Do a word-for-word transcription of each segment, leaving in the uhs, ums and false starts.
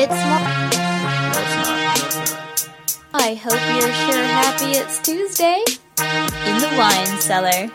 It's Mar- No, it's not. I hope you're sure happy it's Tuesday. In the wine cellar.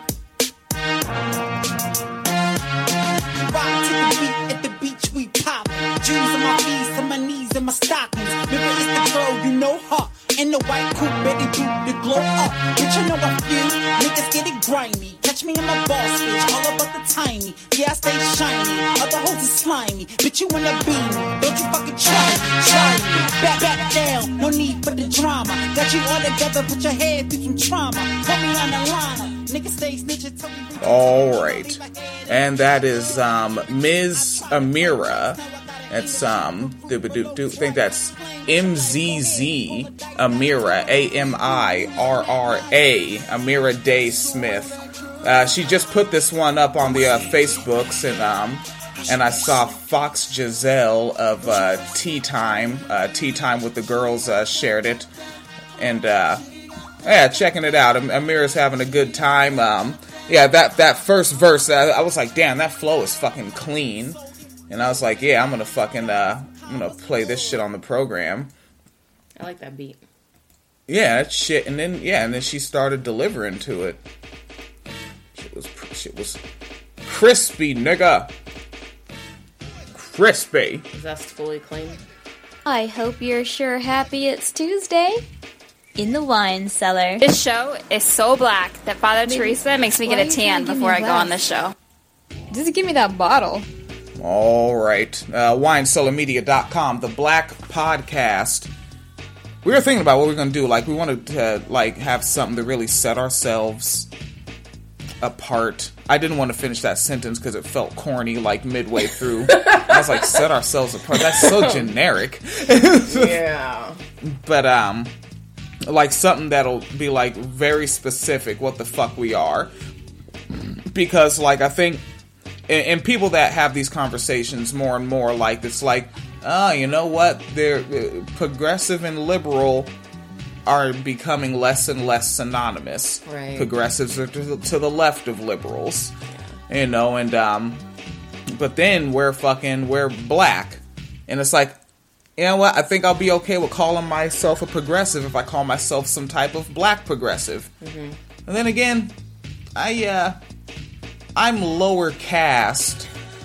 Rock to the beat at the beach we pop. Jewels on my feet, on my knees and my stockings. Remember it's the girl, you know her. In the white coupe, Betty Boop, the glow up. Bitch, you know a few niggas get it grimy. Catch me in my boss bitch, all about the tiny. Yeah, I stay shiny, other hoes is slimy. Bitch, you wanna be me, don't you fucking try me, try me. Back, back down, no need for the drama. Got you all together, put your head through some trauma. Put me on the line, niggas stay snitching, tell me. All right, and that is um, Miz Amira. It's um, do, do, do think that's M Z Z Amira, A M I R R A, Amira Day Smith. Uh, she just put this one up on the uh, Facebooks, and um, and I saw Fox Giselle of uh, Tea Time, uh, Tea Time with the Girls uh, shared it, and uh, yeah, checking it out. Am- Amira's having a good time. Um, yeah, that that first verse, I, I was like, damn, that flow is fucking clean. And I was like, yeah, I'm gonna fucking, uh, I'm gonna play this shit on the program. I like that beat. Yeah, that shit. And then, yeah, and then she started delivering to it. Shit was, shit was crispy, nigga. Crispy. Is that fully clean? I hope you're sure happy it's Tuesday. In the wine cellar. This show is so black that Father Maybe. Teresa makes me Why get a you tan can't give me before a I go glass? on this show. Just give me that bottle. All right. Uh, wine cellar media dot com, the Black Podcast. We were thinking about what we are going to do. Like, we wanted to, like, have something to really set ourselves apart. I didn't want to finish that sentence because it felt corny, like, midway through. I was like, set ourselves apart. That's so generic. Yeah. But, um, like, something that'll be, like, very specific what the fuck we are. Because, like, I think... And people that have these conversations more and more, like, it's like, oh, you know what? They're uh, progressive and liberal are becoming less and less synonymous. Right. Progressives are to, to the left of liberals, you know, and, um, but then we're fucking, we're black. And it's like, you know what? I think I'll be okay with calling myself a progressive if I call myself some type of black progressive. Mm-hmm. And then again, I, uh... I'm lower caste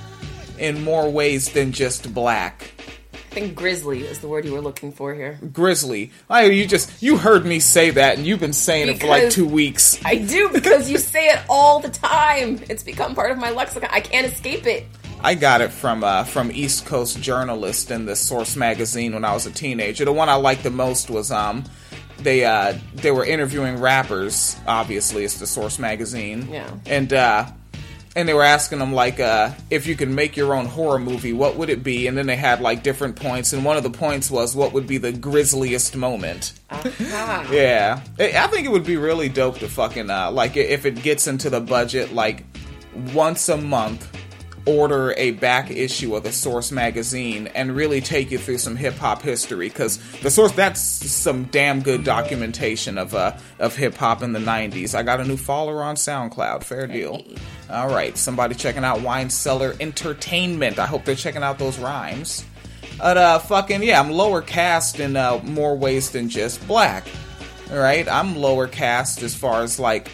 in more ways than just black. I think grizzly is the word you were looking for here. Grizzly. I, you just, you heard me say that and you've been saying Because it for like two weeks. I do, because you say it all the time. It's become part of my lexicon. I can't escape it. I got it from uh, from East Coast Journalist in the Source magazine when I was a teenager. The one I liked the most was um they uh they were interviewing rappers. Obviously, it's the Source magazine. Yeah. And uh And they were asking them, like, uh, if you could make your own horror movie, what would it be? And then they had, like, different points. And one of the points was, what would be the grisliest moment? Aha. Yeah. I I think it would be really dope to fucking, uh, like, if it gets into the budget, like, once a month, order a back issue of the Source magazine and really take you through some hip-hop history. Because the Source, that's some damn good documentation of uh, of hip-hop in the nineties. I got a new follower on SoundCloud. Fair deal. Hey. All right, somebody checking out Wine Cellar Entertainment. I hope they're checking out those rhymes. But, uh, fucking, yeah, I'm lower caste in uh, more ways than just black. All right, I'm lower caste as far as, like,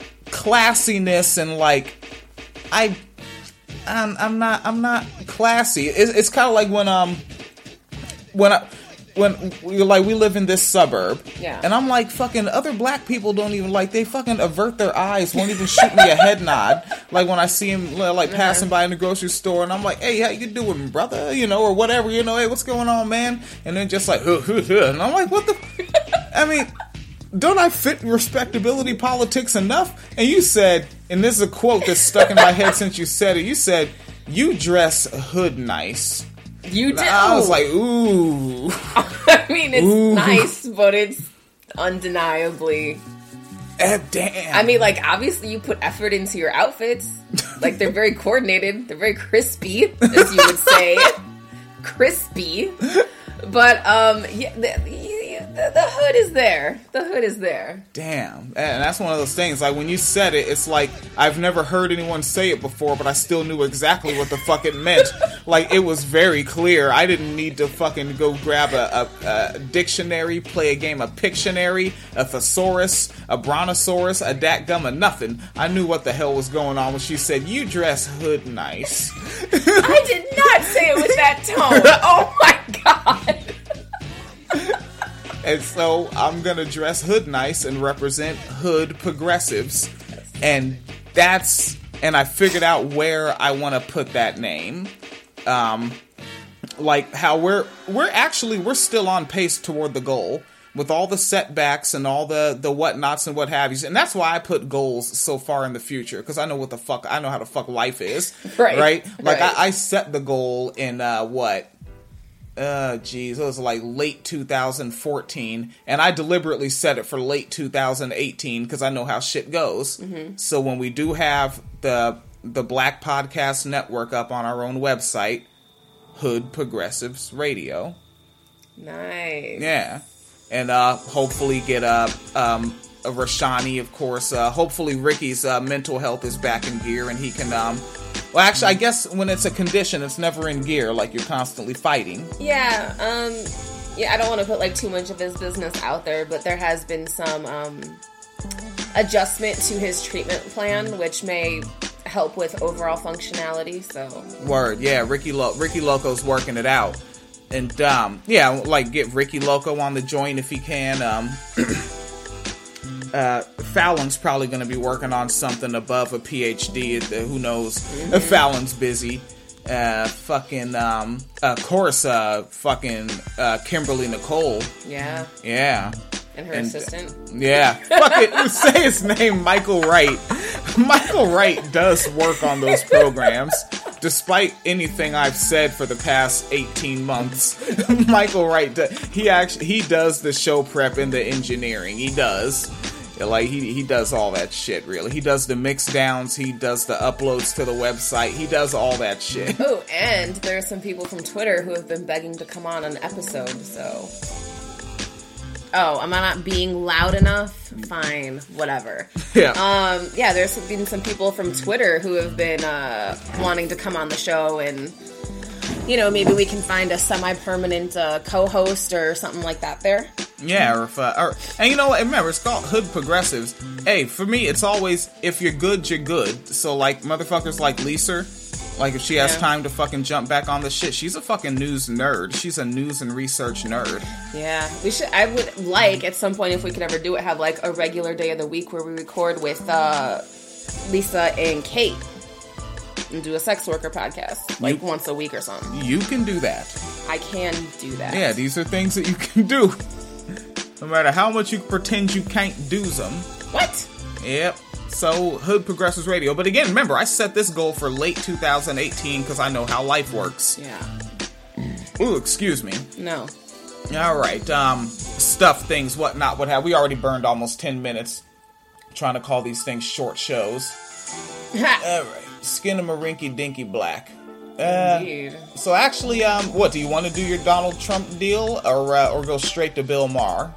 classiness and, like, I... I'm, I'm not. I'm not classy. It's, it's kind of like when um, when I, when we like we live in this suburb, yeah, and I'm like fucking other black people don't even like they fucking avert their eyes, won't even shoot me a head nod. Like when I see him like passing by in the grocery store, and I'm like, hey, how you doing, brother? You know, or whatever. You know, hey, what's going on, man? And then just like, huh, huh, huh. And I'm like, what the? I mean. Don't I fit respectability politics enough? And you said, and this is a quote that's stuck in my head since you said it, you said, you dress hood nice. You do. I was like, ooh. I mean, it's Ooh. nice, but it's undeniably... Eh, damn. I mean, like, obviously you put effort into your outfits. Like, they're very coordinated. They're very crispy, as you would say. Crispy. But, um, yeah, the, yeah, The, the hood is there. The hood is there. Damn. And that's one of those things. Like, when you said it, it's like, I've never heard anyone say it before, but I still knew exactly what the fuck it meant. Like, it was very clear. I didn't need to fucking go grab a, a, a dictionary, play a game of Pictionary, a thesaurus, a brontosaurus, a datgum, nothing. I knew what the hell was going on when she said, you dress hood nice. I did not say it with that tone. Oh my god. And so I'm gonna dress hood nice and represent hood progressives. And that's, and I figured out where I want to put that name. Um, like how we're, we're actually, we're still on pace toward the goal with all the setbacks and all the, the whatnots and what have you. And that's why I put goals so far in the future. Cause I know what the fuck, I know how the fuck life is. Right. Right. Like right. I, I set the goal in, uh, what? Uh, geez, it was like late two thousand fourteen, and I deliberately set it for late two thousand eighteen because I know how shit goes. Mm-hmm. So when we do have the the Black Podcast Network up on our own website, Hood Progressives Radio, nice, yeah, and uh, hopefully get a um a Rashani, of course. Uh, hopefully Ricky's uh, mental health is back in gear, and he can um. Well, actually, I guess when it's a condition, it's never in gear, like you're constantly fighting. Yeah, um, yeah, I don't want to put, like, too much of his business out there, but there has been some, um, adjustment to his treatment plan, which may help with overall functionality, so. Word, yeah, Ricky Lo- Ricky Loco's working it out. And, um, yeah, like, get Ricky Loco on the joint if he can, um... Uh, Fallon's probably going to be working on something above a P H D. Who knows? Mm-hmm. Fallon's busy. Uh, fucking, um, of course, uh, fucking, uh, Kimberly Nicole. Yeah. Yeah. And her and, assistant. Yeah. Fuck it. Say his name, Michael Wright. Michael Wright does work on those programs. Despite anything I've said for the past eighteen months, Michael Wright, do, he actually, he does the show prep and the engineering. He does. Like, he he does all that shit, really. He does the mix downs, he does the uploads to the website, he does all that shit. Oh, and there are some people from Twitter who have been begging to come on an episode, so... Oh, am I not being loud enough? Fine, whatever. Yeah. Um, yeah, there's been some people from Twitter who have been uh, wanting to come on the show, and, you know, maybe we can find a semi-permanent uh, co-host or something like that there. Yeah, or if, uh, or, and you know what, remember, it's called Hood Progressives. Hey, for me, it's always, if you're good, you're good. So, like, motherfuckers like Lisa, like, if she has yeah. time to fucking jump back on the shit, she's a fucking news nerd. She's a news and research nerd. Yeah, we should, I would like, at some point, if we could ever do it, have, like, a regular day of the week where we record with, uh, Lisa and Kate. And do a sex worker podcast, like, you, once a week or something. You can do that. I can do that. Yeah, these are things that you can do. No matter how much you pretend you can't do them. What? Yep. So, Hood Progressives Radio. But again, remember, I set this goal for late two thousand eighteen because I know how life works. Yeah. Ooh, excuse me. No. Alright, um, stuff, things, whatnot, what have. We already burned almost ten minutes trying to call these things short shows. Alright. Skin 'em a rinky dinky black. Uh, Indeed. So actually, um, what, do you want to do your Donald Trump deal or, uh, or go straight to Bill Maher?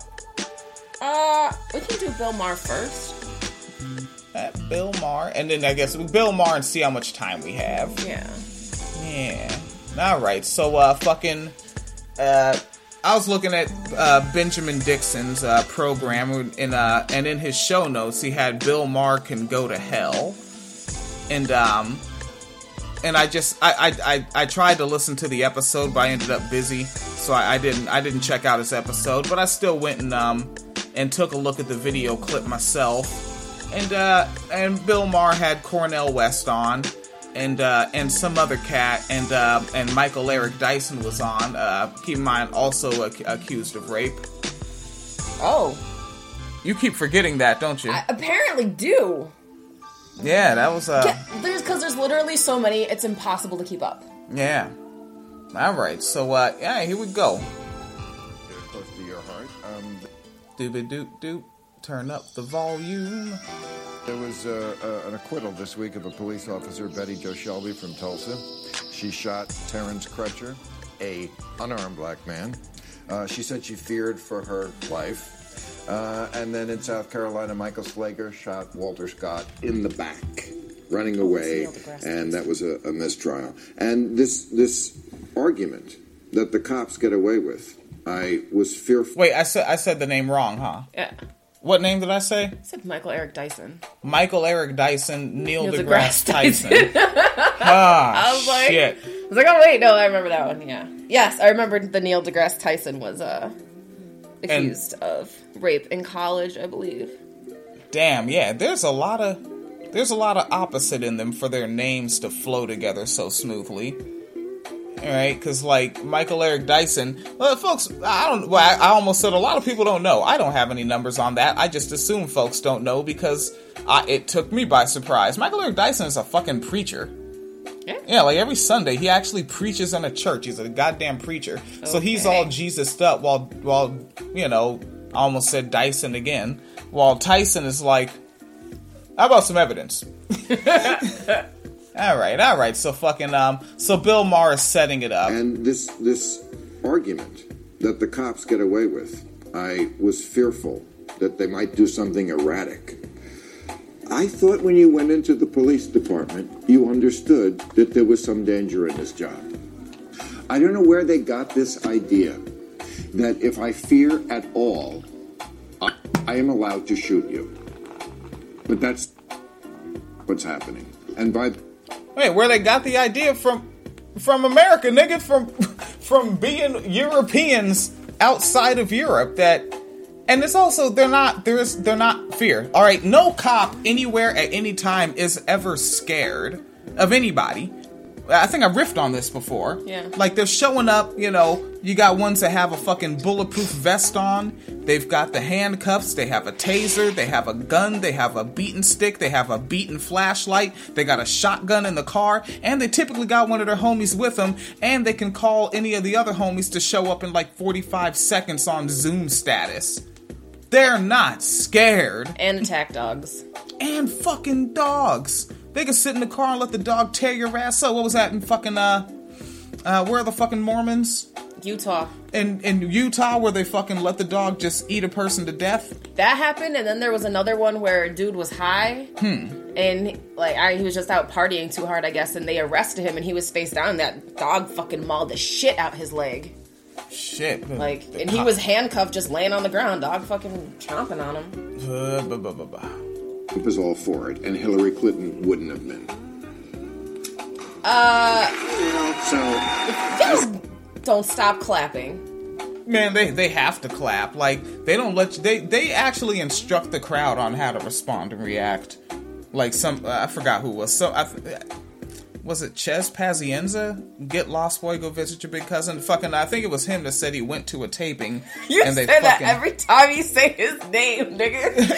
Uh, we can do Bill Maher first. Uh, Bill Maher, and then I guess Bill Maher and see how much time we have. Yeah. Yeah. Alright, so, uh, fucking, uh, I was looking at, uh, Benjamin Dixon's, uh, program, and, uh, and in his show notes, he had Bill Maher can go to hell. And, um, and I just, I, I, I, I tried to listen to the episode, but I ended up busy, so I, I didn't, I didn't check out his episode, but I still went and, um, and took a look at the video clip myself. And, uh, and Bill Maher had Cornel West on, and, uh, and some other cat, and, uh, and Michael Eric Dyson was on, uh, keep in mind, also ac- accused of rape. Oh. You keep forgetting that, don't you? I apparently do. Yeah, that was, uh... Yeah, there's, because there's literally so many, it's impossible to keep up. Yeah. Alright, so, uh, yeah, here we go. Get it close to your heart. Um... Doop-a-doop-doop. Turn up the volume. There was uh, uh, an acquittal this week of a police officer, Betty Jo Shelby from Tulsa. She shot Terrence Crutcher, a unarmed black man, Uh, she said she feared for her life. Uh, and then in South Carolina, Michael Slager shot Walter Scott in the back, running away, and that was a, a mistrial. And this this argument that the cops get away with, I was fearful. Wait, I said I said the name wrong, huh? Yeah. What name did I say? I said Michael Eric Dyson. Michael Eric Dyson, Neil, Neil deGrasse, deGrasse Tyson. Tyson. ah, I was like, shit. I was like, oh wait, no, I remember that one. Yeah, yes, I remembered the Neil deGrasse Tyson was uh, accused and, of rape in college, I believe. Damn, yeah. There's a lot of there's a lot of opposite in them for their names to flow together so smoothly. All right, because like Michael Eric Dyson, well, folks, I don't. Well, I, I almost said a lot of people don't know. I don't have any numbers on that. I just assume folks don't know because I, it took me by surprise. Michael Eric Dyson is a fucking preacher. Yeah. Yeah, like every Sunday he actually preaches in a church. He's a goddamn preacher. Okay. So he's all Jesus-ed up while while you know, I almost said Dyson again. While Tyson is like, how about some evidence? All right, all right. So fucking um, so Bill Maher is setting it up, and this this argument that the cops get away with, I was fearful that they might do something erratic. I thought when you went into the police department, you understood that there was some danger in this job. I don't know where they got this idea that if I fear at all, I, I am allowed to shoot you. But that's what's happening. And by Wait, where they got the idea from from America, nigga, from from being Europeans outside of Europe that and it's also they're not there is they're not fear. All right, no cop anywhere at any time is ever scared of anybody. I think I riffed on this before. Yeah. Like they're showing up, you know, you got ones that have a fucking bulletproof vest on. They've got the handcuffs. They have a taser. They have a gun. They have a beaten stick. They have a beaten flashlight. They got a shotgun in the car. And they typically got one of their homies with them. And they can call any of the other homies to show up in like forty-five seconds on Zoom status. They're not scared. And attack dogs. And fucking dogs. They can sit in the car and let the dog tear your ass up. What was that in fucking, uh, uh, where are the fucking Mormons? Utah. In, in Utah, where they fucking let the dog just eat a person to death? That happened, and then there was another one where a dude was high, hmm. and, like, I, he was just out partying too hard, I guess, and they arrested him, and he was face down, and that dog fucking mauled the shit out his leg. Shit. Like, the and he was handcuffed just laying on the ground, dog fucking chomping on him. Uh, bah, bah, bah, bah. Trump is all for it, and Hillary Clinton wouldn't have been. Uh, you know, so just don't stop clapping. Man, they, they have to clap. Like they don't let you, they they actually instruct the crowd on how to respond and react. Like some uh, I forgot who was so I, was it Ches Pazienza? Get lost, boy, go visit your big cousin. Fucking, I think it was him that said he went to a taping. You and say they that fucking, every time you say his name, nigga.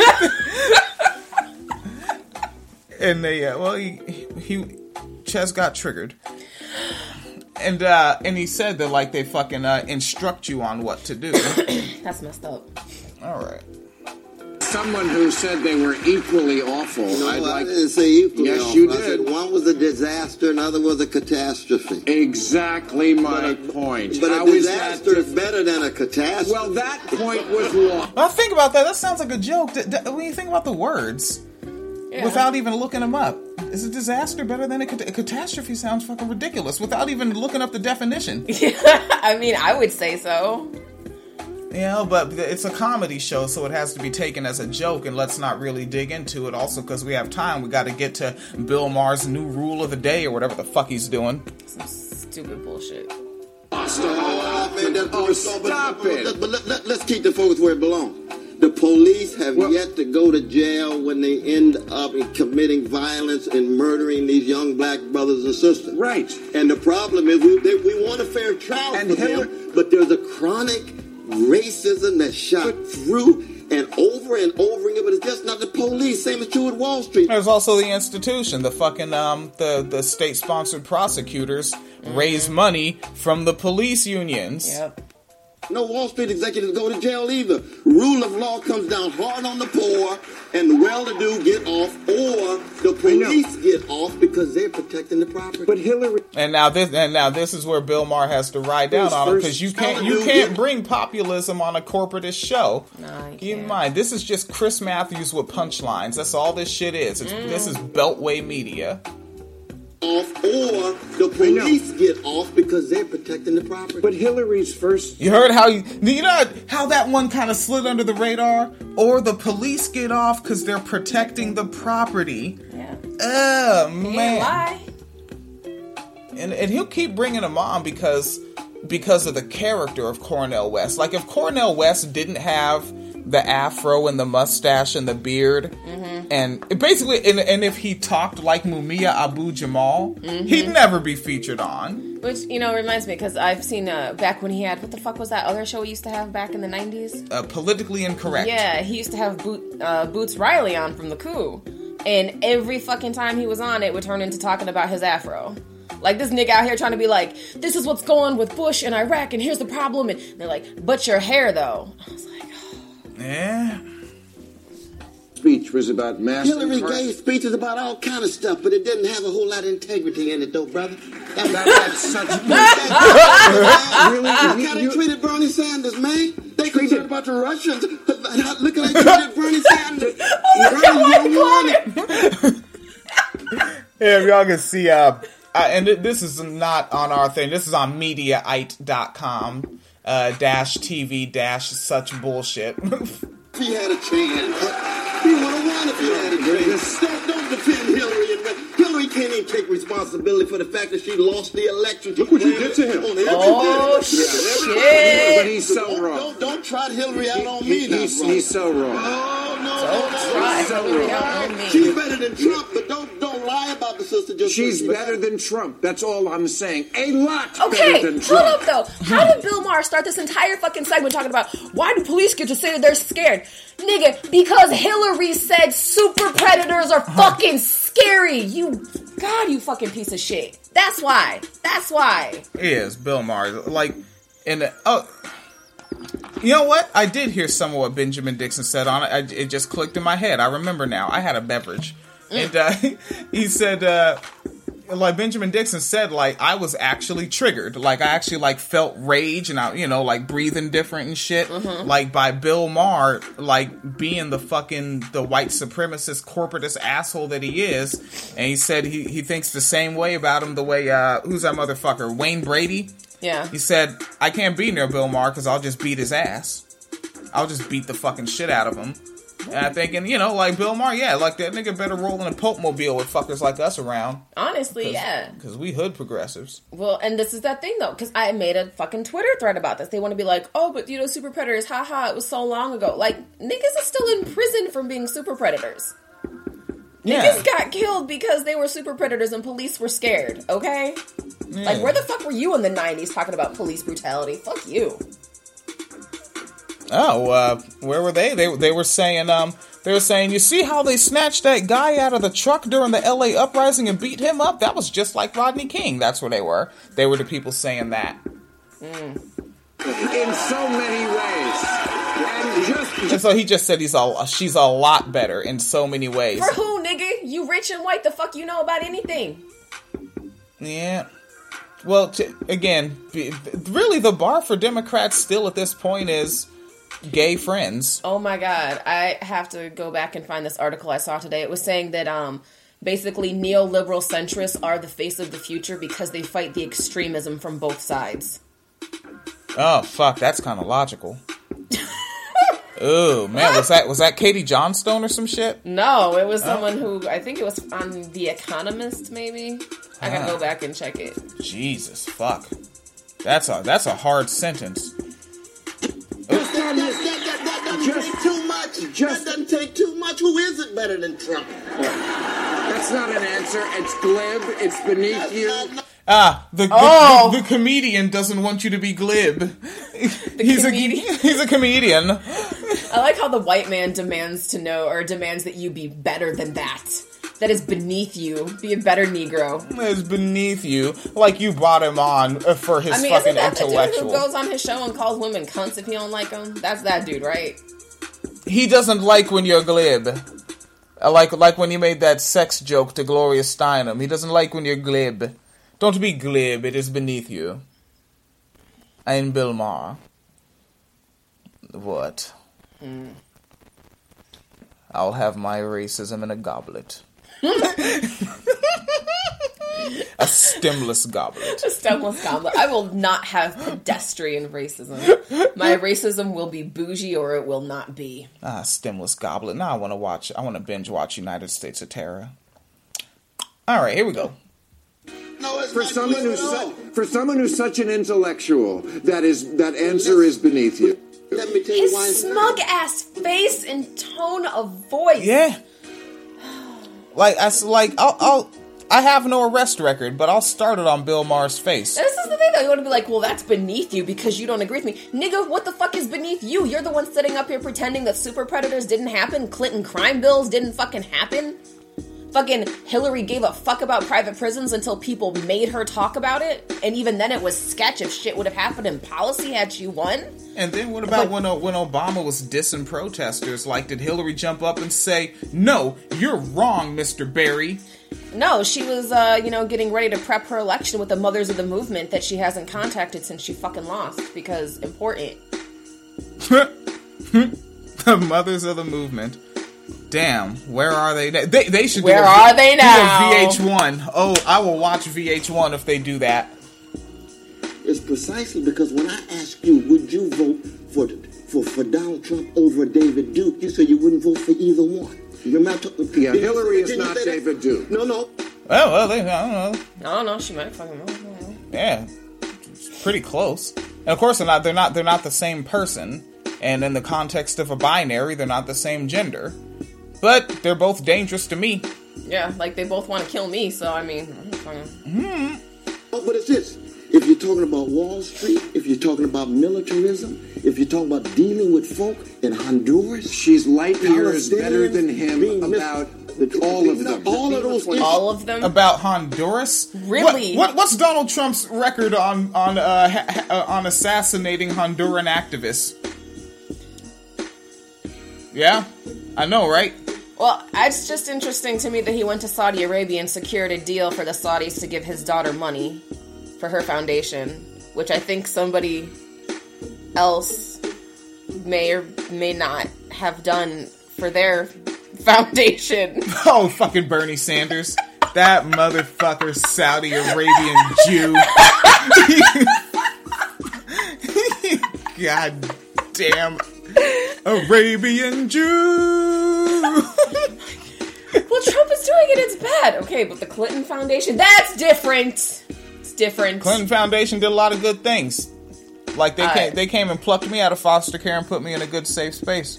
And they, uh, well, he, he, Ches got triggered. And, uh, and he said that, like, they fucking, uh, instruct you on what to do. That's messed up. Alright. Someone who said they were equally awful. No, I'd I like... didn't say equally Yes, awful. you I did. said one was a disaster, another was a catastrophe. Exactly my but a, point. But How a is disaster that is better than a catastrophe. Well, that point was wrong. Well, think about that. That sounds like a joke. D- d- when you think about the words, yeah. Without even looking them up, is a disaster better than a, cat- a catastrophe? Sounds fucking ridiculous. Without even looking up the definition. Yeah, I mean, I would say so. Yeah, but it's a comedy show, so it has to be taken as a joke, and let's not really dig into it. Also, because we have time, we got to get to Bill Maher's new rule of the day, or whatever the fuck he's doing. Some stupid bullshit. Oh, stop, man, that, oh, stop but, it. But, but let, let, let's keep the focus where it belongs. The police have well, yet to go to jail when they end up in committing violence and murdering these young black brothers and sisters. Right. And the problem is we, they, we want a fair trial and for Hillary- them, but there's a chronic racism that's shot through and over and over again, but it's just not the police. Same is true with Wall Street. There's also the institution, the fucking, um, the, the state-sponsored prosecutors mm-hmm. raise money from the police unions. Yep. No Wall Street executives go to jail either. Rule of law comes down hard on the poor, and the well-to-do get off, or the police get off because they're protecting the property. But Hillary... And now this, and now this is where Bill Maher has to ride down on him, because you can't, you can't bring populism on a corporatist show. No, you Keep in can't. mind, this is just Chris Matthews with punchlines. That's all this shit is. It's, Mm. This is Beltway media. Off, or the police get off because they're protecting the property. But Hillary's first... You heard how you, you know how that one kind of slid under the radar? Or the police get off because they're protecting the property. Yeah. Oh, Can't man. lie. And, and he'll keep bringing him on because because of the character of Cornel West. Like, if Cornel West didn't have the afro and the mustache and the beard, Mm-hmm. and basically, and, and if he talked like Mumia Abu Jamal, Mm-hmm. he'd never be featured on. Which, you know, reminds me, because I've seen uh, back when he had, what the fuck was that other show he used to have back in the nineties? Uh, politically incorrect. Yeah, he used to have Boot, uh, Boots Riley on from The Coup. And every fucking time he was on, it would turn into talking about his afro. Like, this nigga out here trying to be like, this is what's going with Bush and Iraq, and here's the problem. And they're like, but your hair, though. I was like, Yeah. speech was about mass... Hillary incar- gave speeches about all kind of stuff, but it didn't have a whole lot of integrity in it, though, brother. That was That's such... really? Look how they You- treated Bernie Sanders, man. They concerned about the Russians. Look how they treated Bernie Sanders. Bernie, you won it. Yeah, if y'all can see, uh, uh, and th- this is not on our thing. This is on Mediaite dot com, uh, dash TV dash such bullshit. If he had a chance. He would have won if he had a chance. Don't, don't defend Hillary. And Hillary can't even take responsibility for the fact that she lost the election. Look what you did to him. On everybody. oh, shit. But he's so Don't, wrong. don't, don't trot Hillary out on me He- now, he's, brother. he's so wrong. Oh, no, Don't no, no. try so Hillary wrong. out on me. She's better than Trump, but don't don't lie about the sister. Just She's because better than Trump. That's all I'm saying. A lot Okay, better than hold Trump. up though. How did Bill Maher start this entire fucking segment talking about why do police get to say that they're scared? Nigga, because Hillary said super predators are fucking scary. You, God, you fucking piece of shit. That's why. That's why. Is Bill Maher like in the, oh, you know what? I did hear some of what Benjamin Dixon said on it. I, it just clicked in my head. I remember now. I had a beverage, and uh, he said, uh, like Benjamin Dixon said, like I was actually triggered. Like I actually like felt rage, and I, you know, like breathing different and shit. Like by Bill Maher, like being the fucking the white supremacist corporatist asshole that he is. And he said he he thinks the same way about him. The way uh, who's that motherfucker? Wayne Brady. Yeah. He said, I can't be near Bill Maher because I'll just beat his ass. I'll just beat the fucking shit out of him. And I'm thinking, you know, like Bill Maher, yeah, like that nigga better roll in a Pope mobile with fuckers like us around. Honestly, yeah. Because we hood progressives. Well, and this is that thing though, because I made a fucking Twitter thread about this. They want to be like, oh, but you know, super predators, haha, it was so long ago. Like, niggas are still in prison from being super predators. Yeah. Niggas got killed because they were super predators and police were scared, okay? Yeah. Like, where the fuck were you in the nineties talking about police brutality? Fuck you. Oh, uh, where were they? They they were saying, um, they were saying, you see how they snatched that guy out of the truck during the L A uprising and beat him up? That was just like Rodney King. That's where they were. They were the people saying that. In so many ways. And just, And so he just said he's a, she's a lot better in so many ways. For who, nigga? You rich and white, the fuck you know about anything? Yeah. Well, t- again, b- really the bar for Democrats still at this point is gay friends. Oh my god, I have to go back and find this article I saw today. It was saying that um basically neoliberal centrists are the face of the future because they fight the extremism from both sides. Oh, fuck, that's kind of logical. Oh, man, was that was that Katie Johnstone or some shit? No, it was someone who, I think it was on The Economist, maybe? I gotta go back and check it. Jesus, fuck. That's a that's a hard sentence. That, that, that, that doesn't take too much. just- that doesn't take too much. Who is it better than Trump? that's not an answer. It's glib. It's beneath you. Ah, the, the, Oh. the the comedian doesn't want you to be glib. he's comedian? a he's a comedian. I like how the white man demands to know, or demands that you be better than that. That is beneath you. Be a better Negro. It's beneath you. Like you brought him on for his I mean, fucking isn't that intellectual. the dude who goes on his show and calls women cunts if you don't like them? That's that dude, right? He doesn't like when you're glib. Uh, Like like when you made that sex joke to Gloria Steinem. He doesn't like when you're glib. Don't be glib. It is beneath you. I'm Bill Maher. What? Mm. I'll have my racism in a goblet. A stemless goblet. A stemless goblet. I will not have pedestrian racism. My racism will be bougie or it will not be. Ah, stemless goblet. Now I want to watch. I want to binge watch United States of Terror. All right, here we go. No, it's For not someone clear who's at all. su- for someone who's such an intellectual, that is that answer is beneath you. Let me tell you why. His it's smug not. ass face and tone of voice. Yeah. Like I s- like I'll, I'll I have no arrest record, but I'll start it on Bill Maher's face. This is the thing though. You want to be like, well, that's beneath you because you don't agree with me. Nigga, what the fuck is beneath you? You're the one sitting up here pretending that super predators didn't happen, Clinton crime bills didn't fucking happen. Fucking Hillary gave a fuck about private prisons until people made her talk about it. And even then it was sketch if shit would have happened in policy had she won. And then what about when uh, when Obama was dissing protesters? Like, did Hillary jump up and say, "No, you're wrong, Mister Barry"? No, she was, uh, you know, getting ready to prep her election with the Mothers of the Movement that she hasn't contacted since she fucking lost because important. The mothers of the movement. Damn, where are they? They, they should. Where do a, are they now? Do a V H one. Oh, I will watch V H one if they do that. It's precisely because when I asked you, would you vote for for, for Donald Trump over David Duke, you said you wouldn't vote for either one. You remember? I told- Yeah, Did you- Hillary is did you not say that? David Duke. No, no. Well, well, they, I don't know. I don't know, she might fucking know. Yeah, it's pretty close. And of course, they're not. They're not. They're not the same person. And in the context of a binary, they're not the same gender. But they're both dangerous to me. Yeah, like they both want to kill me, so I mean, I'm fucking... Oh, but it's this. If you're talking about Wall Street, if you're talking about militarism, if you're talking about dealing with folk in Honduras, She's light years Palestinians better than him being mis- about all of them. all of those issues. all of them. About Honduras? Really? What, what what's Donald Trump's record on on uh, ha, ha, uh, on assassinating Honduran activists? Yeah, I know, right? Well, it's just interesting to me that he went to Saudi Arabia and secured a deal for the Saudis to give his daughter money for her foundation, which I think somebody else may or may not have done for their foundation. Oh, fucking Bernie Sanders. That motherfucker Saudi Arabian Jew. God damn Arabian Jew. Well, Trump is doing it, it's bad. Okay, but the Clinton Foundation, that's different. It's different. Clinton Foundation did a lot of good things. Like, they Uh, came, they came and plucked me out of foster care and put me in a good, safe space.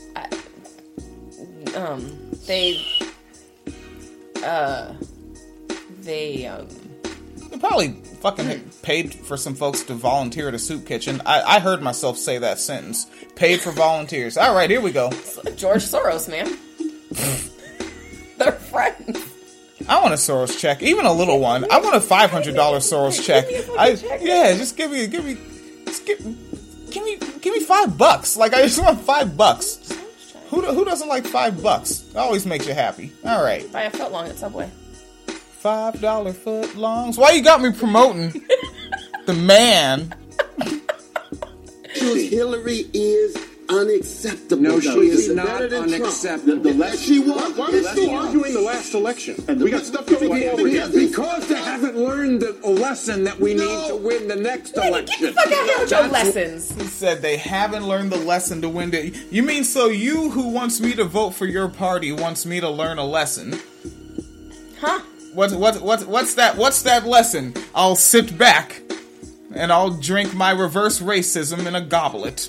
Um, they, uh, they, um, They probably fucking paid for some folks to volunteer at a soup kitchen. I, I heard myself say that sentence. Paid for volunteers. All right, here we go. George Soros, man. They're friends. I want a Soros check, even a little one. I want a five hundred dollar Soros check. Give me a fucking I check. yeah, just give me, give me, just give, give me, give me five bucks. Like, I just want five bucks. Who do- who doesn't like five bucks? It always makes you happy. All right, Buy a foot long at Subway. five dollar foot longs. Why you got me promoting the man? Because Hillary is unacceptable. No, she is She's not better than Trump. unacceptable. The, the less she wants, Why are the we less still she wants. arguing the last election? And we got stuff going forward here. Because they haven't learned the lesson that we need to win the next Nigga, election. get the fuck out here with your lessons. He said they haven't learned the lesson to win. The, you mean so you who wants me to vote for your party wants me to learn a lesson? Huh? What what what what's that? What's that lesson? I'll sit back and I'll drink my reverse racism in a goblet.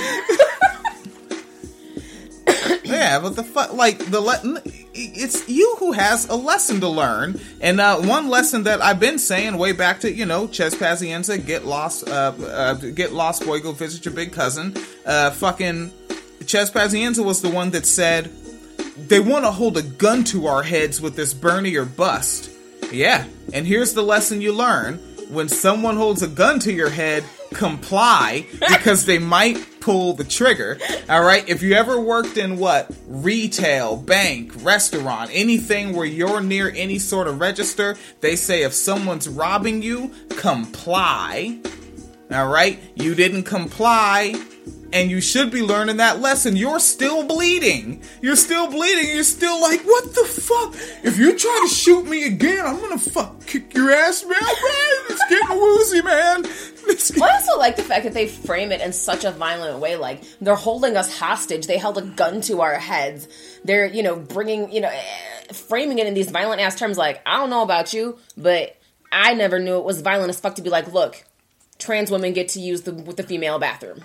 Yeah, but the fu- like the le- it's you who has a lesson to learn, and uh, one lesson that I've been saying way back to you know Ches Pazienza, get lost, uh, uh, get lost, boy, go visit your big cousin. Uh, fucking Ches Pazienza was the one that said, they want to hold a gun to our heads with this Bernie or bust. Yeah, and here's the lesson you learn. When someone holds a gun to your head, comply, because they might pull the trigger. All right? If you ever worked in what? Retail, bank, restaurant, anything where you're near any sort of register, they say if someone's robbing you, comply. All right? You didn't comply. And you should be learning that lesson. You're still bleeding. You're still bleeding. You're still like, what the fuck? If you try to shoot me again, I'm gonna fuck kick your ass, man. It's getting woozy, man. It's getting- I also like the fact that they frame it in such a violent way. Like, they're holding us hostage. They held a gun to our heads. They're, you know, bringing, you know, framing it in these violent ass terms. Like, I don't know about you, but I never knew it was violent as fuck to be like, look, trans women get to use the, the female bathroom.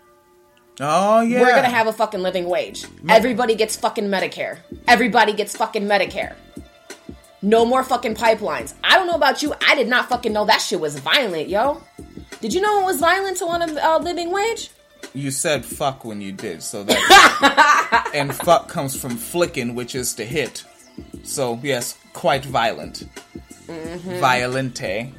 Oh, yeah. We're gonna have a fucking living wage. Everybody gets fucking Medicare. Everybody gets fucking Medicare. No more fucking pipelines. I don't know about you. I did not fucking know that shit was violent, yo. Did you know it was violent to want a uh, living wage? You said fuck when you did, so that... and fuck comes from flicking, which is to hit. So, yes, quite violent. Mm-hmm. Violente.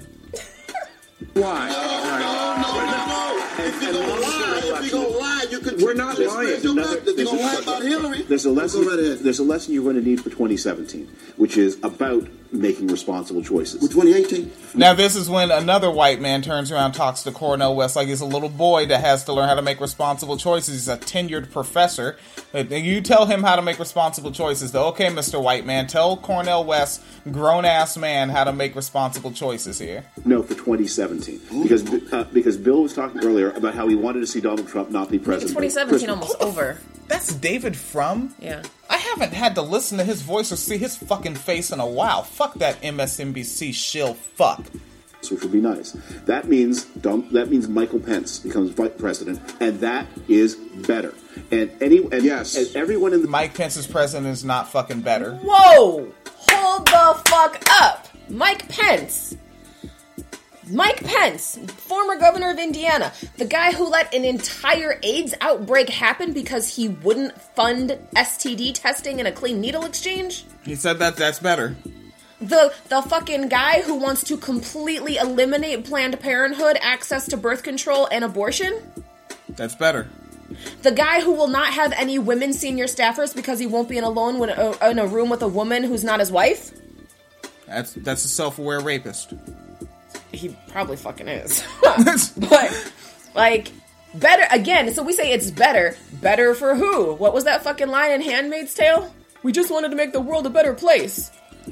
Why? No, no, no, no. If you're gonna lie, if you're gonna lie, you could. We're not lying. If you're gonna lie about Hillary, There's a lesson. go right ahead. There's a lesson you're going to need for twenty seventeen, which is about making responsible choices. With twenty eighteen. Now, this is when another white man turns around and talks to Cornel West like he's a little boy that has to learn how to make responsible choices. He's a tenured professor. You tell him how to make responsible choices, though. Okay, Mister White Man, tell Cornel West, grown-ass man, how to make responsible choices here. No, for twenty seventeen. Because uh, because Bill was talking earlier about how he wanted to see Donald Trump not be president. twenty seventeen almost over. That's David Frum? Yeah. I haven't had to listen to his voice or see his fucking face in a while. Fuck that M S N B C shill fuck. Which would be nice. That means Dom, that means Michael Pence becomes vice president, and that is better. And any and, Yes. and everyone in the Mike Pence's president is not fucking better. Whoa! Hold the fuck up! Mike Pence. Mike Pence, former governor of Indiana, the guy who let an entire AIDS outbreak happen because he wouldn't fund S T D testing and a clean needle exchange? He said that that's better. The the fucking guy who wants to completely eliminate Planned Parenthood access to birth control and abortion? That's better. The guy who will not have any women senior staffers because he won't be in alone when, uh, in a room with a woman who's not his wife? That's that's a self-aware rapist. He probably fucking is. But, like, better, again, so we say it's better. Better for who? What was that fucking line in Handmaid's Tale? We just wanted to make the world a better place.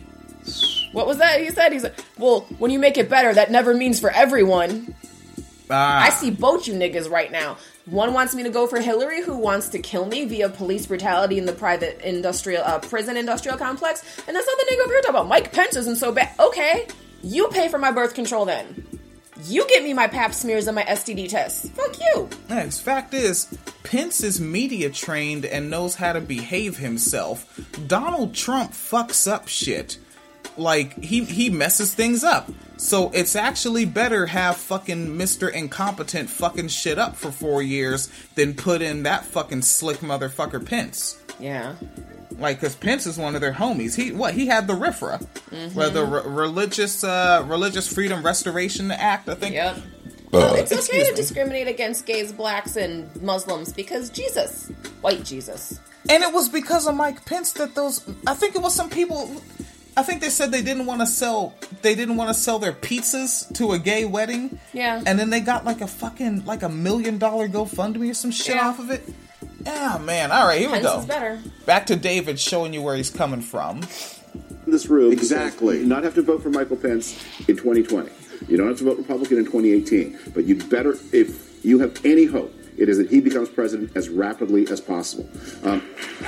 What was that he said? He said, well, when you make it better, that never means for everyone. Ah. I see both you niggas right now. One wants me to go for Hillary, who wants to kill me via police brutality in the private industrial uh, prison industrial complex. And this other nigga over here talking about Mike Pence isn't so bad. Okay, you pay for my birth control then. You get me my pap smears and my S T D tests. Fuck you. Next fact is, Pence is media trained and knows how to behave himself. Donald Trump fucks up shit. Like, he, he messes things up. So it's actually better have fucking Mister Incompetent fucking shit up for four years than put in that fucking slick motherfucker Pence. Yeah. Like, because Pence is one of their homies. He what? He had the R F R A, Mm-hmm. where the re- religious uh, Religious Freedom Restoration Act, I think. Yep. Well, it's okay Excuse to me. discriminate against gays, blacks, and Muslims because Jesus, white Jesus. And it was because of Mike Pence that those. I think it was some people. I think they said they didn't want to sell. They didn't want to sell their pizzas to a gay wedding. Yeah. And then they got like a fucking like a million dollar GoFundMe or some shit Yeah. off of it. Yeah, man. All right, here Pence we go. is better. Back to David showing you where he's coming from. this room. Exactly. You do not have to vote for Michael Pence in twenty twenty. You don't have to vote Republican in twenty eighteen. But you better, if you have any hope, it is that he becomes president as rapidly as possible. Um,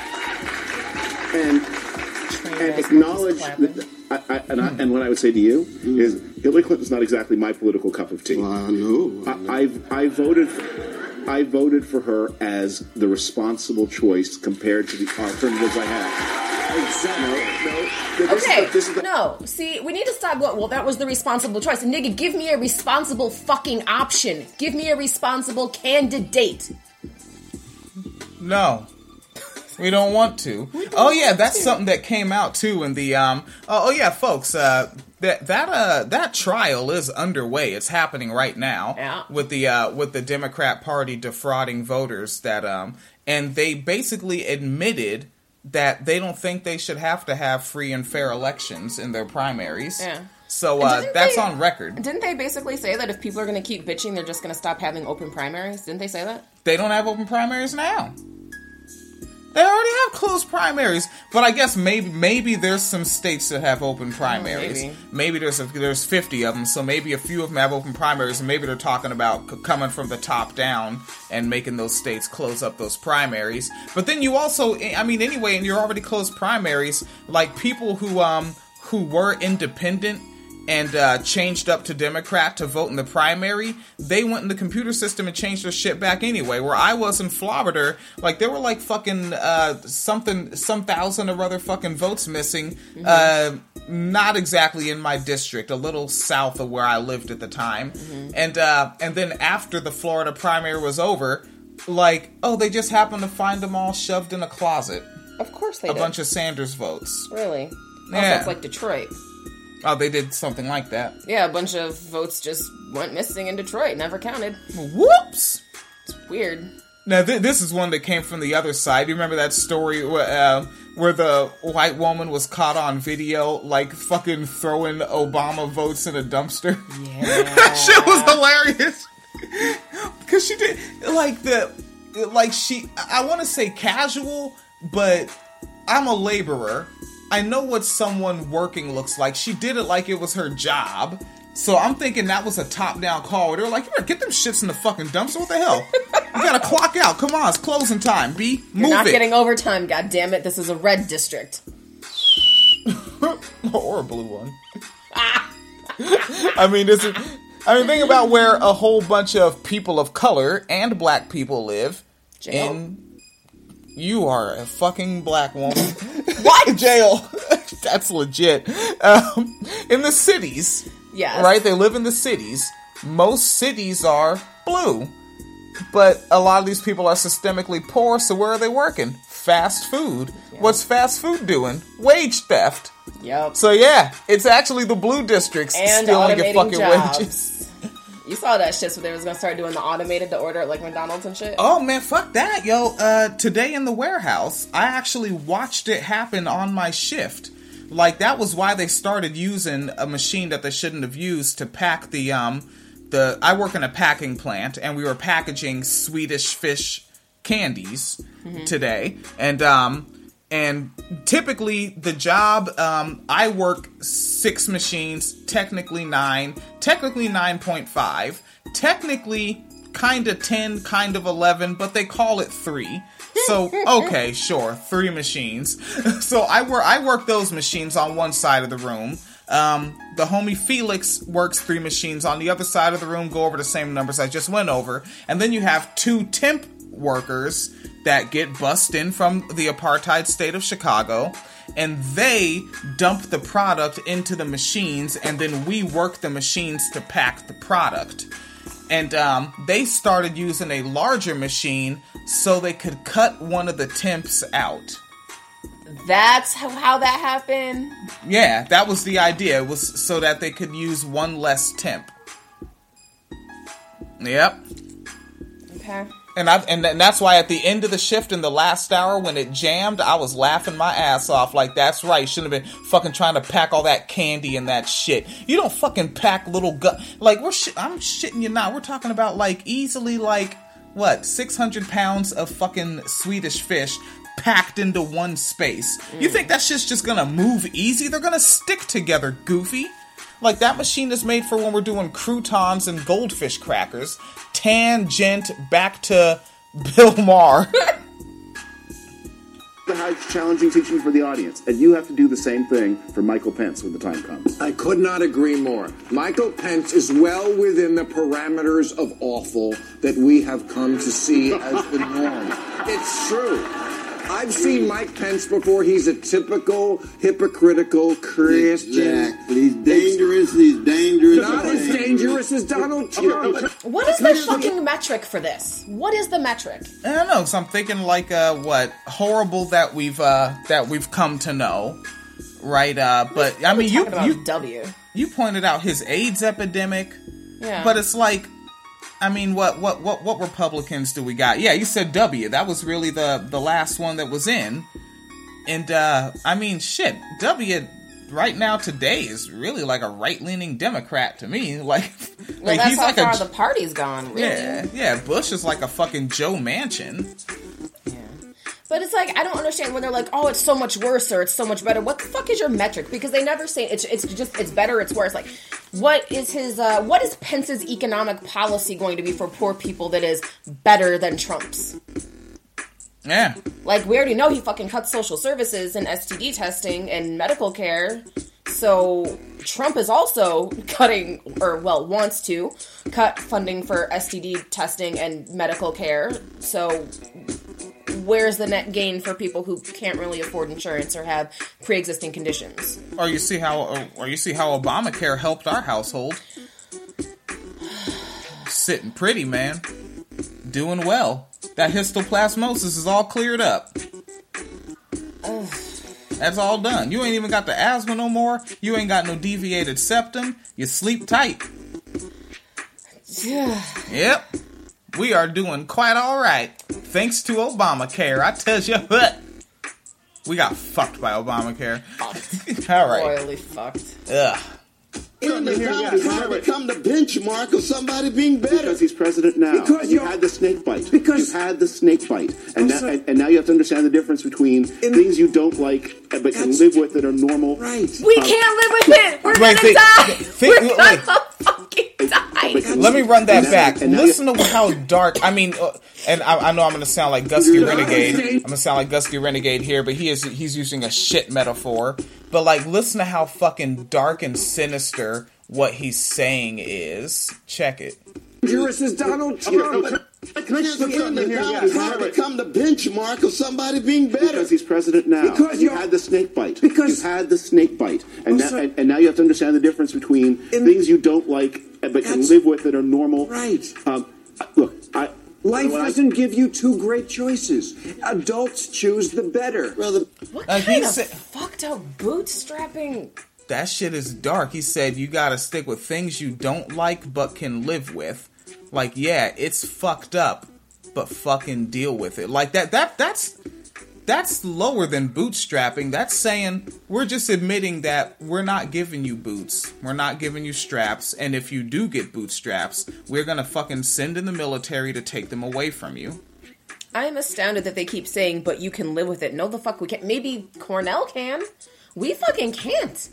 and and acknowledge that, I, I, and, I, and what I would say to you mm. is Hillary Clinton's not exactly my political cup of tea. Well, I know. I, I've I voted. I voted for her as the responsible choice compared to the alternatives I had. Exactly. No, no. This Okay, is the, this is the, no. See, we need to stop going, well, that was the responsible choice. Nigga, give me a responsible fucking option. Give me a responsible candidate. No. We don't want to. Don't oh yeah, that's to. something that came out too in the um. Oh, oh yeah, folks. Uh, that that uh that trial is underway. It's happening right now. Yeah. With the uh with the Democrat Party defrauding voters that um and they basically admitted that they don't think they should have to have free and fair elections in their primaries. Yeah. So uh, that's they, on record. Didn't they basically say that if people are going to keep bitching, they're just going to stop having open primaries? Didn't they say that? They don't have open primaries now. They already have closed primaries, but I guess maybe maybe there's some states that have open primaries. Maybe, maybe there's a, there's fifty of them, so maybe a few of them have open primaries, and maybe they're talking about c- coming from the top down and making those states close up those primaries. But then you also, I mean, anyway, and you're already closed primaries, like people who um who were independent and uh, changed up to Democrat to vote in the primary, they went in the computer system and changed their shit back anyway. Where I was in Florida, like, there were like fucking uh, something, some thousand or other fucking votes missing. Mm-hmm. Uh, not exactly in my district, a little south of where I lived at the time. Mm-hmm. And uh, and then after the Florida primary was over, like, oh, they just happened to find them all shoved in a closet. Of course they a did. bunch of Sanders votes. Really? Yeah. Also, it's like Detroit. Oh, they did something like that. Yeah, a bunch of votes just went missing in Detroit. Never counted. Whoops! It's weird. Now, th- this is one that came from the other side. You remember that story where, uh, where the white woman was caught on video, like, fucking throwing Obama votes in a dumpster? Yeah. That shit was hilarious. Because she did, like, the, like, she, I want to say casual, but I'm a laborer. I know what someone working looks like. She did it like it was her job. So I'm thinking that was a top-down call. They were like, you better get them shits in the fucking dumpster. What the hell? You gotta clock out. Come on, it's closing time, B. Move You're not it. getting overtime, goddammit. This is a red district. Or a blue one. I mean, this is... I mean, think about where a whole bunch of people of color and black people live. Jail. In... You are a fucking black woman. What? Jail. That's legit. Um, in the cities. Yes. Right? They live in the cities. Most cities are blue. But a lot of these people are systemically poor, so where are they working? Fast food. Yeah. What's fast food doing? Wage theft. Yep. So yeah, it's actually the blue districts and stealing your fucking jobs. wages. You saw that shit, so they was gonna start doing the automated to order at like McDonald's and shit. Oh man, fuck that, yo. Uh, today in the warehouse, I actually watched it happen on my shift. Like, that was why they started using a machine that they shouldn't have used to pack the, um, the, I work in a packing plant, and we were packaging Swedish fish candies mm-hmm. today. And, um, and typically the job, um, I work six machines, technically nine, technically nine point five, technically kind of ten, kind of eleven, but they call it three. So, okay, sure, three machines. So I work, I work those machines on one side of the room. Um, the homie Felix works three machines on the other side of the room, go over the same numbers I just went over. And then you have two temp workers that get bussed in from the apartheid state of Chicago, and they dump the product into the machines, and then we work the machines to pack the product. And um, they started using a larger machine so they could cut one of the temps out. That's how, how that happened? Yeah, that was the idea. It was so that they could use one less temp. Yep. Okay. And I and that's why at the end of the shift in the last hour when it jammed, I was laughing my ass off. Like, that's right. You shouldn't have been fucking trying to pack all that candy and that shit. You don't fucking pack little gu- like we're sh- I'm shitting you not. We're talking about like easily like what six hundred pounds of fucking Swedish fish packed into one space. Mm. You think that shit's just gonna move easy? They're gonna stick together, goofy. Like, that machine is made for when we're doing croutons and goldfish crackers. Tangent back to Bill Maher. The high challenging teaching for the audience, and you have to do the same thing for Michael Pence when the time comes. I could not agree more. Michael Pence is well within the parameters of awful that we have come to see as the norm. It's true. I've seen Mike Pence before. He's a typical hypocritical Christian. Exactly. He's dangerous. He's dangerous. Not as dangerous as Donald Trump. What is the fucking metric for this? What is the metric? I don't know. So I'm thinking like, uh, what horrible that we've uh, that we've come to know, right? Uh, but I mean, you about you W. you pointed out his AIDS epidemic, Yeah. but it's like, I mean, what what what what Republicans do we got? Yeah, you said W. That was really the the last one that was in, and uh, I mean, shit, W. Right now, today is really like a right-leaning Democrat to me. Like, Well, like that's he's how like far a the party's gone, really. yeah, yeah. Bush is like a fucking Joe Manchin. But it's like, I don't understand when they're like, oh, it's so much worse or it's so much better. What the fuck is your metric? Because they never say it's it's just, it's better, it's worse. Like, what is his, uh, what is Pence's economic policy going to be for poor people that is better than Trump's? Yeah. Like, we already know he fucking cuts social services and S T D testing and medical care. So, Trump is also cutting, or, well, wants to cut funding for S T D testing and medical care. So, where's the net gain for people who can't really afford insurance or have pre-existing conditions? Or you see how, or you see how Obamacare helped our household. Sitting pretty, man. Doing well. That histoplasmosis is all cleared up. That's all done. You ain't even got the asthma no more. You ain't got no deviated septum. You sleep tight. Yep. We are doing quite alright. Thanks to Obamacare. I tell you what. We got fucked by Obamacare. Alright. Royally fucked. Ugh. Donald Trump become the benchmark of somebody being better. Because he's president now. Because you you're- had the snake bite. Because- you had the snake bite, and now, Also- and, and now you have to understand the difference between things you don't like but can That's- live with that are normal. Right. We Um, can't live with it! We're Wait, gonna think- die! think- We're wait. gonna fucking die! But- Let me run that And now- back. and now you- Listen to how dark. I mean, uh, and I, I know I'm going to sound like Gusky Renegade. I'm going to sound like Gusky Renegade here, but he is he's using a shit metaphor. But like, listen to how fucking dark and sinister what he's saying is. Check it. Dangerous as Donald Trump. Can I just put something in here? Donald Yeah, Trump right. become the benchmark of somebody being better. Because he's president now. Because you you're- had the snake bite. Because- you had the snake bite, and, Also- now, and, and now you have to understand the difference between In- things you don't like but can That's- live with that are normal. Right. Um, look, I. Life when I- doesn't give you two great choices. Adults choose the better. Brother, What Like, kind he of said- fucked up bootstrapping? That shit is dark. He said you gotta stick with things you don't like but can live with. Like, yeah, it's fucked up, but fucking deal with it. Like that that that's that's lower than bootstrapping. That's saying we're just admitting that we're not giving you boots. We're not giving you straps, and if you do get bootstraps, we're gonna fucking send in the military to take them away from you. I am astounded that they keep saying, but you can live with it. No, the fuck we can't. Maybe Cornell can. We fucking can't.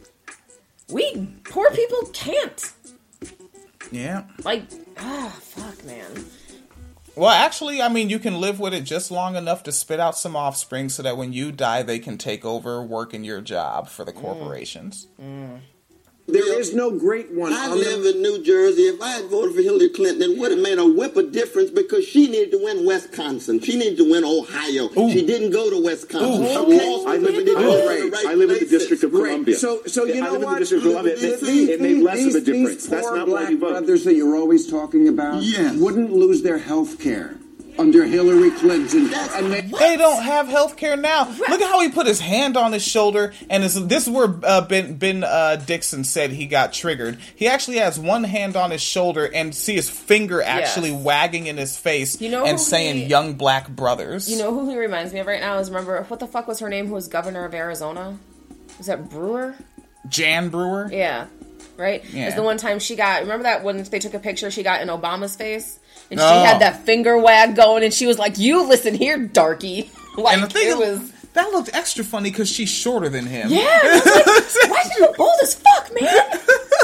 We, poor people, can't. Yeah. Like, ah, fuck, man. Well, actually, I mean, you can live with it just long enough to spit out some offspring so that when you die, they can take over working your job for the corporations. There is no great one. I on live the- in New Jersey. If I had voted for Hillary Clinton, it would have made a whip of difference because she needed to win Wisconsin. She needed to win Ohio. She didn't go to Wisconsin. She Okay. lost I live in, because I they live, didn't go to the I live in the right District of Great. Columbia. So, so you I know live what? in the District of Columbia. It, These- it, it made less these, of a difference. These That's poor not why black you vote. brothers that you're always talking about Yes. wouldn't lose their health care under Hillary Clinton. And they, They don't have health care now. Look at how he put his hand on his shoulder, and this, this is where uh, Ben, ben uh, Dixon said he got triggered. He actually has one hand on his shoulder and see his finger actually Yes. wagging in his face You know and who saying, he- young black brothers. You know who he reminds me of right now is, remember, what the fuck was her name who was governor of Arizona? Was that Brewer? Jan Brewer? Yeah. Right? Yeah. It's the one time she got, remember that when they took a picture she got in Obama's face? And she Oh. had that finger wag going and she was like, you listen here, darky. Like, And the thing it is, was... that looked extra funny because she's shorter than him. Yeah, I was like, why is you bold as fuck, man?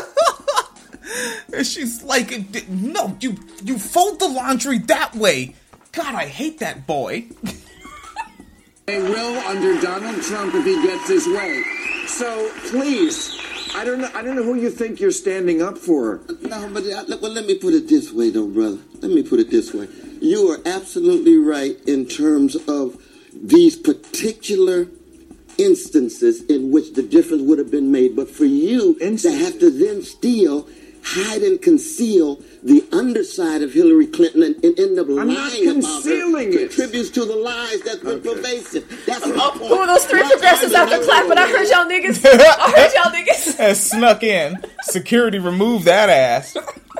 And she's like, no, you, you fold the laundry that way. God, I hate that boy. they will under Donald Trump if he gets his way. So please, I don't know. I don't know who you think you're standing up for. No, but uh, well, let me put it this way, though, brother. Let me put it this way. You are absolutely right in terms of these particular instances in which the difference would have been made. But for you to have to then still hide and conceal the underside of Hillary Clinton and, and end up I'm lying not about her concealing it. contributes to the lies that's been Okay. pervasive. That's my point. Oh, those three My progressives time after is clapping. I over. heard y'all niggas. I heard y'all niggas. And snuck in. Security removed that ass.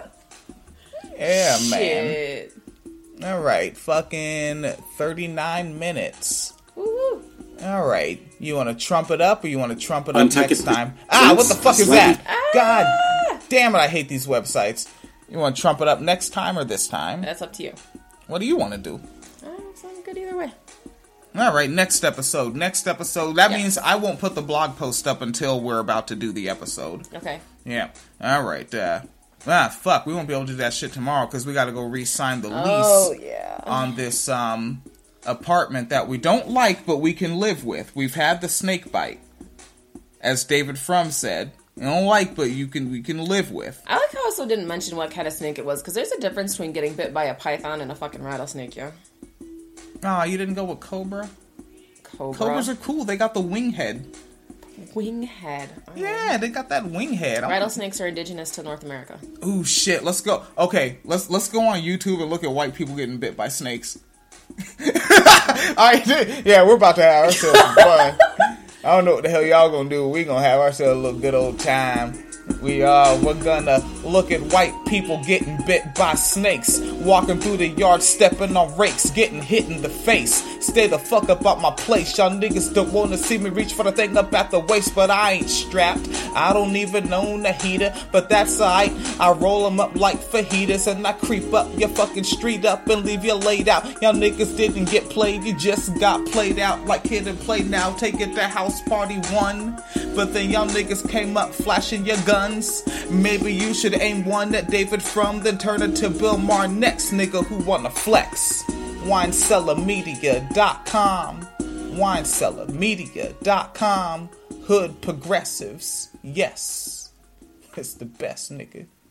Yeah, man. Shit. All right, fucking thirty-nine minutes. Woo-woo. All right, you want to trump it up or you want to trump it up Untuck next it. time? Ah, what the fuck is Slightly. that? God damn it, I hate these websites. You want to trump it up next time or this time? That's up to you. What do you want to do? Oh, sounds good either way. All right, next episode. Next episode. That Yes. means I won't put the blog post up until we're about to do the episode. Okay. Yeah. All right. Uh, ah, fuck. We won't be able to do that shit tomorrow because we got to go re-sign the lease Oh, yeah. on this um apartment that we don't like, but we can live with. We've had the snake bite, as David Frum said. You don't like, but you can we can live with. I like how I also didn't mention what kind of snake it was, because there's a difference between getting bit by a python and a fucking rattlesnake, yeah? Oh, you didn't go with Cobra? Cobra. Cobras are cool. They got the wing head. Wing head. Oh. Yeah, they got that wing head. Rattlesnakes are indigenous to North America. Ooh, shit. Let's go. Okay, let's let's go on YouTube and look at white people getting bit by snakes. Alright, yeah, we're about to have ourselves some fun. I don't know what the hell y'all gonna do. We gonna have ourselves a little good old time. We uh, we're gonna look at white people getting bit by snakes, walking through the yard, stepping on rakes, getting hit in the face. Stay the fuck up out my place. Y'all niggas don't wanna see me reach for the thing up at the waist, but I ain't strapped. I don't even own a heater, but that's alright. I roll them up like fajitas and I creep up your fucking street up and leave you laid out. Y'all niggas didn't get played, you just got played out like Kid and Play Now. Take it to House Party one, but then y'all niggas came up flashing your guns. Maybe you should aim one at David Frum, then turn it to Bill Maher next, nigga who wanna flex. wine cellar media dot com wine cellar media dot com Hood Progressives. Yes. It's the best, nigga.